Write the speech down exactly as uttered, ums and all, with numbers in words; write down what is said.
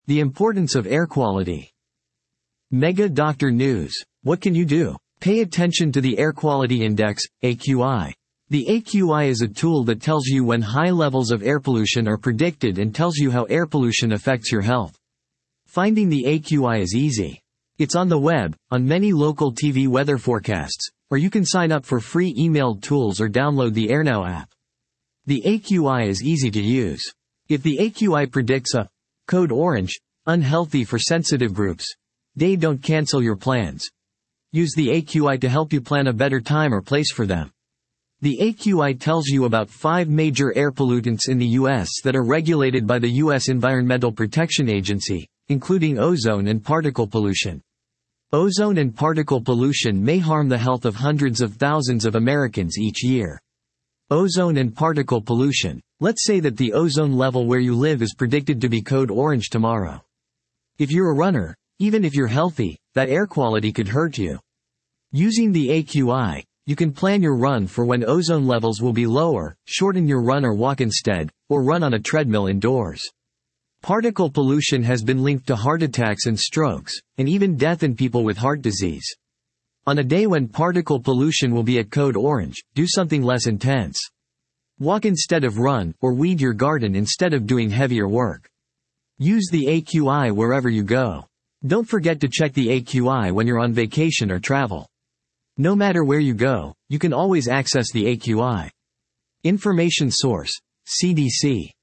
The importance of air quality. Mega Doctor News. What can you do? Pay attention to the Air Quality Index, A Q I. The A Q I is a tool that tells you when high levels of air pollution are predicted and tells you how air pollution affects your health. Finding the A Q I is easy. It's on the web, on many local T V weather forecasts, or you can sign up for free emailed tools or download the AirNow app. The A Q I is easy to use. If the A Q I predicts a code orange, unhealthy for sensitive groups, day, don't cancel your plans. Use the A Q I to help you plan a better time or place for them. The A Q I tells you about five major air pollutants in the U S that are regulated by the U S Environmental Protection Agency, including ozone and particle pollution. Ozone and particle pollution may harm the health of hundreds of thousands of Americans each year. Ozone and particle pollution. Let's say that the ozone level where you live is predicted to be code orange tomorrow. If you're a runner, even if you're healthy, that air quality could hurt you. Using the A Q I, you can plan your run for when ozone levels will be lower, shorten your run or walk instead, or run on a treadmill indoors. Particle pollution has been linked to heart attacks and strokes, and even death in people with heart disease. On a day when particle pollution will be at code orange, do something less intense. Walk instead of run, or weed your garden instead of doing heavier work. Use the A Q I wherever you go. Don't forget to check the A Q I when you're on vacation or travel. No matter where you go, you can always access the A Q I. Information source: C D C.